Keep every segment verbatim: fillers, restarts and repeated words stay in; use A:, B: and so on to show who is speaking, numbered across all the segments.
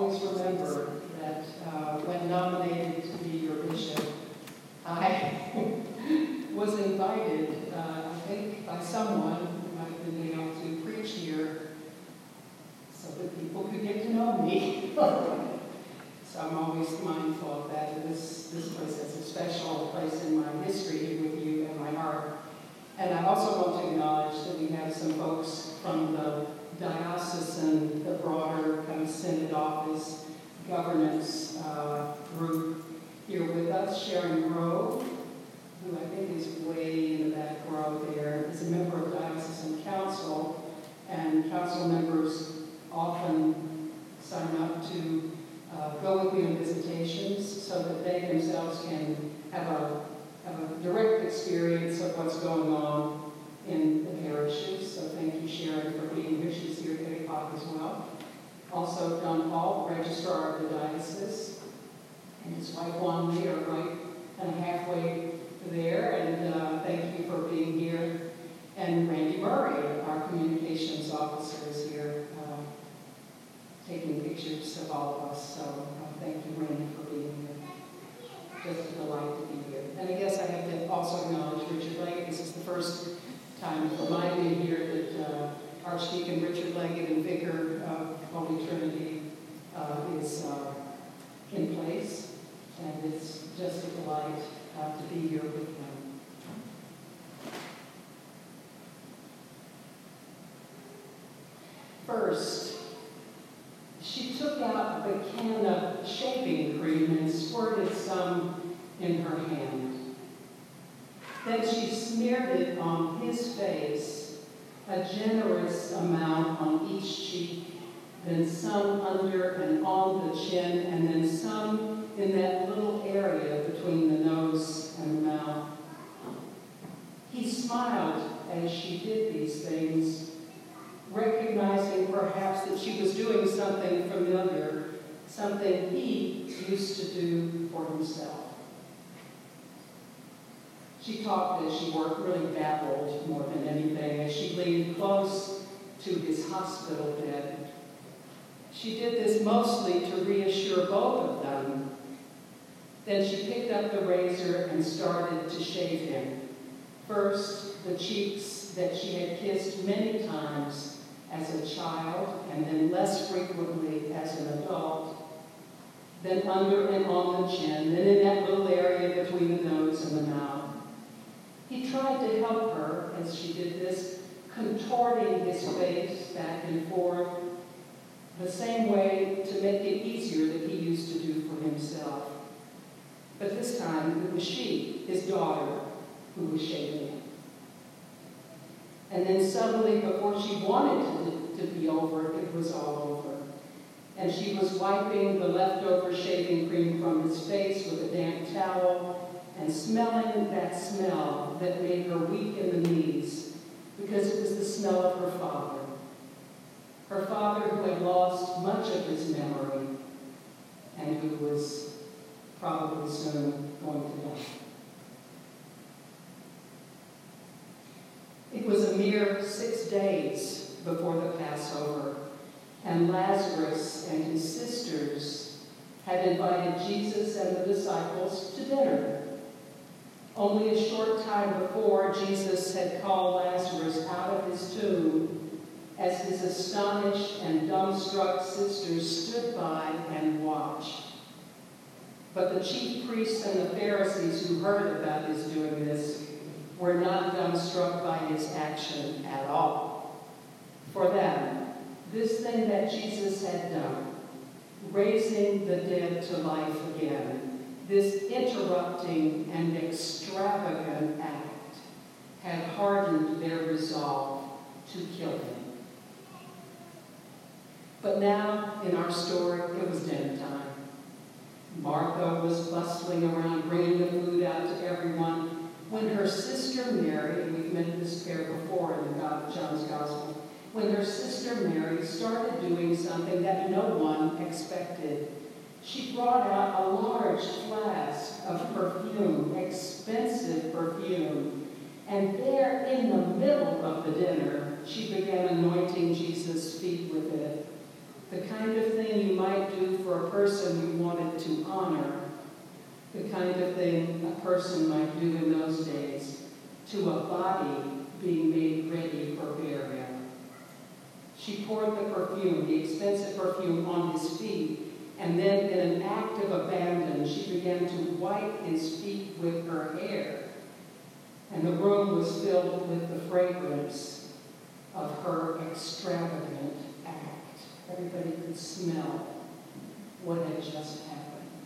A: always remember that uh, when nominated to be your bishop, I was invited, uh, I think, by someone who might have been able to preach here so that people could get to know me. So I'm always mindful of that. This, this place has a special place in my history with you and my heart. And I also want to acknowledge that we have some folks from the diocesan, the broader kind of synod office governance uh, group here with us. Sharon Grove, who I think is way in the back row there, is a member of diocesan council, and council members often sign up to uh, go with me on visitations so that they themselves can have a, have a direct experience of what's going on in the parishes. So thank you, Sharon, for being here. She's here at eight o'clock as well. Also, Don Paul, Registrar of the Diocese, and his wife Juan Lee are right kind of halfway there, and uh, thank you for being here. And Randy Murray, our communications officer, is here uh, taking pictures of all of us. So uh, thank you, Randy, for being here. Just a delight to be here. And I guess I have to also acknowledge Richard Leggett. This is the first time for my being here that uh, Archdeacon Richard Leggett and Vicar of Holy Trinity uh, is uh, in place. And it's just a delight uh, to be here with him. First, she took out the can of shaving cream and squirted some in her hand. Then she smeared it on his face, a generous amount on each cheek, then some under and on the chin, and then some in that little area between the nose and the mouth. He smiled as she did these things, recognizing perhaps that she was doing something familiar, something he used to do for himself. She talked as she worked, really babbled more than anything, as she leaned close to his hospital bed. She did this mostly to reassure both of them. Then she picked up the razor and started to shave him. First, the cheeks that she had kissed many times as a child, and then less frequently as an adult. Then under and on the chin, then in that little area between the nose and the mouth. He tried to help her as she did this, contorting his face back and forth, the same way to make it easier that he used to do for himself. But this time, it was she, his daughter, who was shaving him. And then suddenly, before she wanted it to be over, it was all over. And she was wiping the leftover shaving cream from his face with a damp towel and smelling that smell that made her weak in the knees, because it was the smell of her father. Her father who had lost much of his memory and who was probably soon going to die. It was a mere six days before the Passover, and Lazarus and his sisters had invited Jesus and the disciples to dinner. Only a short time before, Jesus had called Lazarus out of his tomb as his astonished and dumbstruck sisters stood by and watched. But the chief priests and the Pharisees who heard about his doing this were not dumbstruck by his action at all. For them, this thing that Jesus had done, raising the dead to life again, this interrupting and extravagant act, had hardened their resolve to kill him. But now, in our story, it was dinner time. Martha was bustling around, bringing the food out to everyone, when her sister Mary, and we've met this pair before in the God, John's Gospel, when her sister Mary started doing something that no one expected. She brought out a large flask of perfume, expensive perfume, and there in the middle of the dinner, she began anointing Jesus' feet with it. The kind of thing you might do for a person we wanted to honor, the kind of thing a person might do in those days to a body being made ready for burial. She poured the perfume, the expensive perfume, on his feet, and then in an act of abandon, she began to wipe his feet with her hair. And the room was filled with the fragrance of her extravagant act. Everybody could smell what had just happened.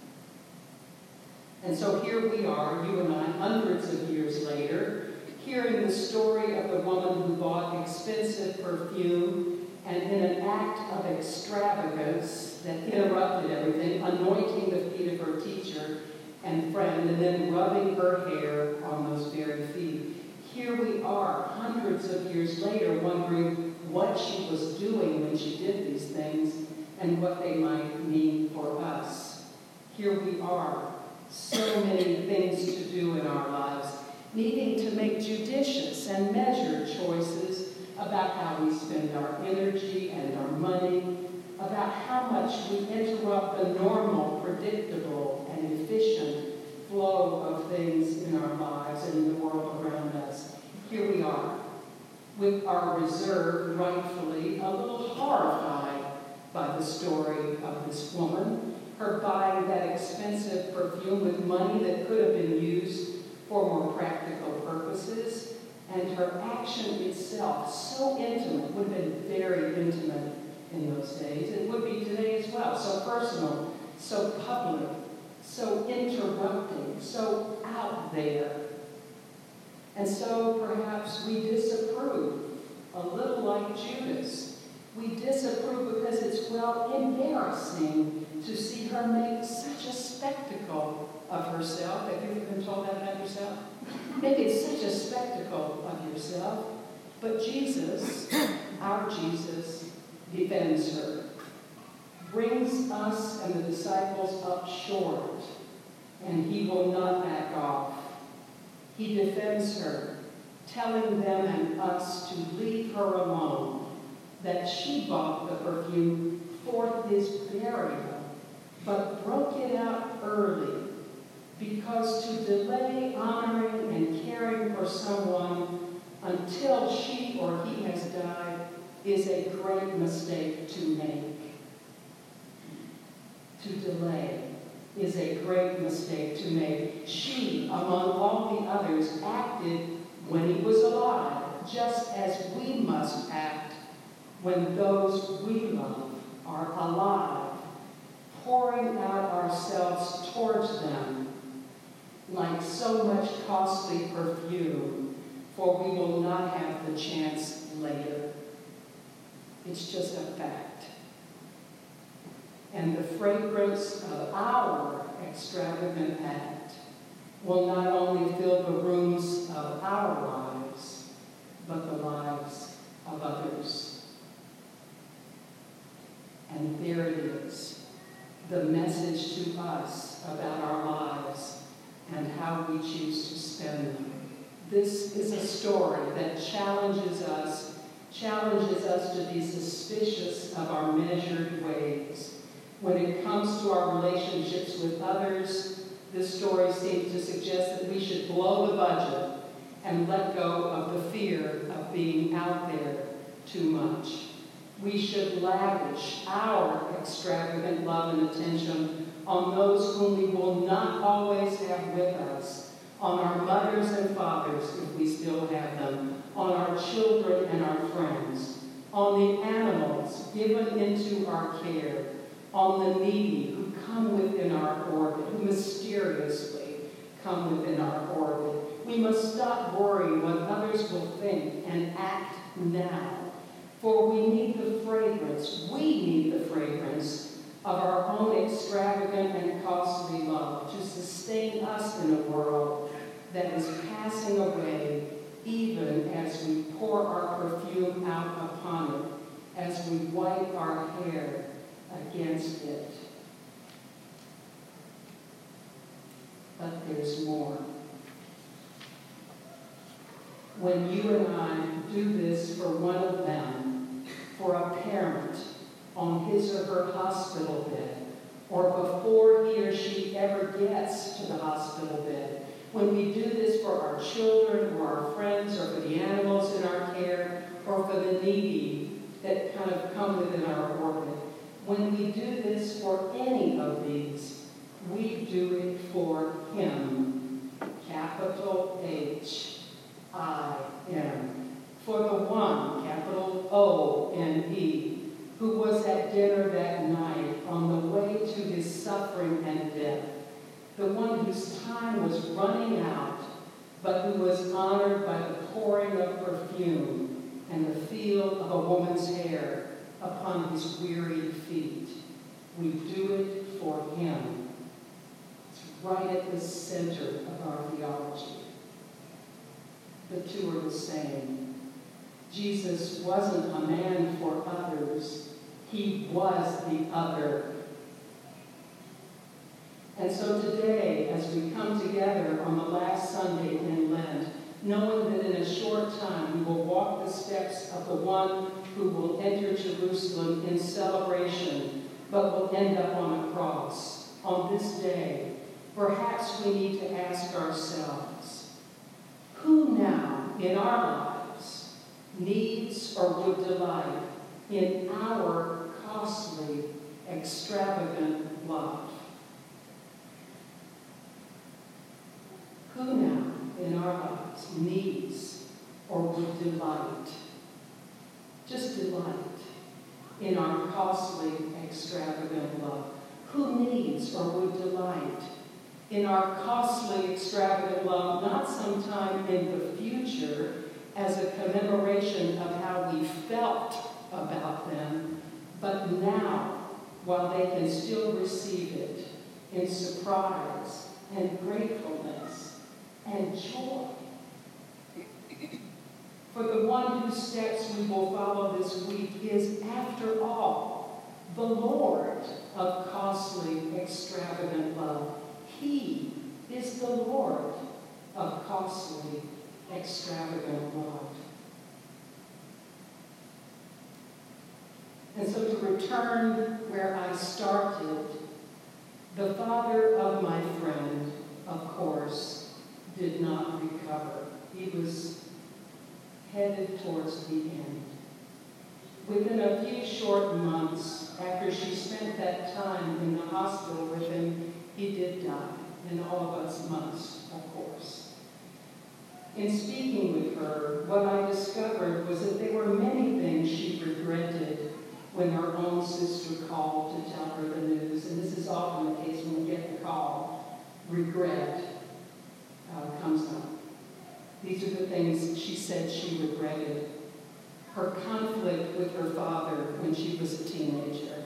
A: And so here we are, you and I, hundreds of years later, hearing the story of the woman who bought expensive perfume and in an act of extravagance that interrupted everything, anointing the feet of her teacher and friend, and then rubbing her hair on those very feet. Here we are, hundreds of years later, wondering what she was doing when she did these things and what they might mean for us. Here we are, so many things to do in our lives, needing to make judicious and measured choices about how we spend our energy and our money, about how much we interrupt the normal, predictable, and efficient flow of things in our lives and in the world around us. Here we are, with our reserve, rightfully, a little horrified by the story of this woman, her buying that expensive perfume with money that could have been used for more practical purposes, and her action itself, so intimate, would have been very intimate in those days. It would be today as well, so personal, so public, so interrupting, so out there. And so perhaps we disapprove, a little like Judas. We disapprove because it's, well, embarrassing to see her make such a spectacle of herself. Have you ever been told that about yourself? Making such a spectacle of yourself. But Jesus, our Jesus, defends her, brings us and the disciples up short, and he will not back off. He defends her, telling them and us to leave her alone, that she bought the perfume for his burial, but broke it out early, because to delay honoring and caring for someone until she or he has died is a great mistake to make. To delay is a great mistake to make. She, among all the others, acted when he was alive, just as we must act when those we love are alive, pouring out ourselves towards them like so much costly perfume, for we will not have the chance later. It's just a fact. And the fragrance of our extravagant act will not only fill the rooms of our lives, but the lives of others. And there it is, the message to us about our lives and how we choose to spend them. This is a story that challenges us, challenges us to be suspicious of our measured ways. When it comes to our relationships with others, this story seems to suggest that we should blow the budget and let go of the fear of being out there too much. We should lavish our extravagant love and attention on those whom we will not always have with us, on our mothers and fathers, if we still have them, on our children and our friends, on the animals given into our care, on the needy who come within our orbit, who mysteriously come within our orbit. We must stop worrying what others will think and act now. For we need the fragrance, we need the fragrance of our own extravagant and costly love to sustain us in a world that is passing away, even as we pour our perfume out upon it, as we wipe our hair against it. But there's more. When you and I do this for one of them, for a parent on his or her hospital bed, when we do this for our children or our friends or for the animals in our care or for the needy that kind of come within our orbit, when we do this for any of these, we do it for Him, capital H I M, for the one, capital O N E, who was at dinner that night on the way to His suffering and death, the one whose time was running out, but who was honored by the pouring of perfume and the feel of a woman's hair upon His wearied feet. We do it for Him. It's right at the center of our theology. The two are the same. Jesus wasn't a man for others. He was the other. And so today, as we come together on the last Sunday in Lent, knowing that in a short time we will walk the steps of the one who will enter Jerusalem in celebration, but will end up on a cross, on this day, perhaps we need to ask ourselves, who now in our lives needs or would delight in our costly, extravagant love? Who now in our lives needs or would delight, just delight, in our costly, extravagant love? Who needs or would delight in our costly, extravagant love, not sometime in the future as a commemoration of how we felt about them, but now, while they can still receive it in surprise and gratefulness and joy? For the one whose steps we will follow this week is, after all, the Lord of costly, extravagant love. He is the Lord of costly, extravagant love. And so to return where I started, the father of my friend, of course, did not recover. He was headed towards the end. Within a few short months, after she spent that time in the hospital with him, he did die, and all of us must, of course. In speaking with her, what I discovered was that there were many things she regretted when her own sister called to tell her the news. And this is often the case when we get the call. Regret uh, comes up. These are the things she said she regretted. Her conflict with her father when she was a teenager.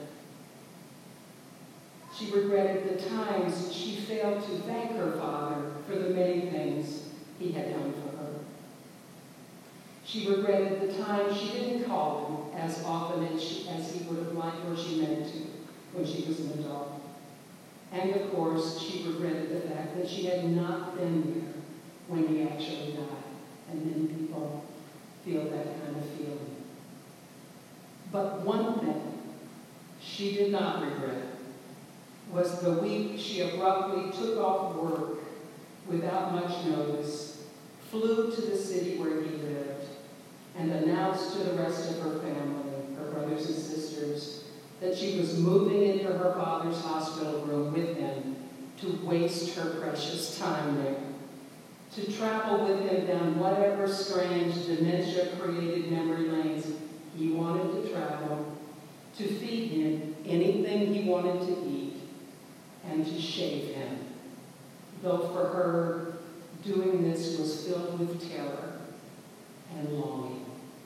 A: She regretted the times she failed to thank her father for the many things he had done for her. She regretted the times she didn't call him as often as, she, as he would have liked or she meant to when she was an adult. And of course, she regretted the fact that she had not been there when he actually died. And many people feel that kind of feeling. But one thing she did not regret was the week she abruptly took off work without much notice, flew to the city where he lived, and announced to the rest of her family, her brothers and sisters, that she was moving into her father's hospital room with him to waste her precious time there, to travel with him down whatever strange dementia-created memory lanes he wanted to travel, to feed him anything he wanted to eat, and to shave him. Though for her, doing this was filled with terror and longing.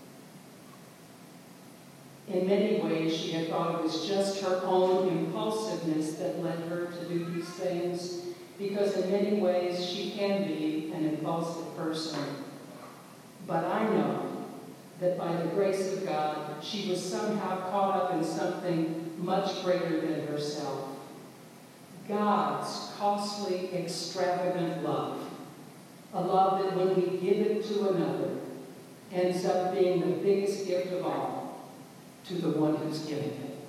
A: In many ways, she had thought it was just her own impulsiveness that led her to do these things, because in many ways she can be an impulsive person. But I know that by the grace of God, she was somehow caught up in something much greater than herself. God's costly, extravagant love. A love that when we give it to another, ends up being the biggest gift of all to the one who's giving it.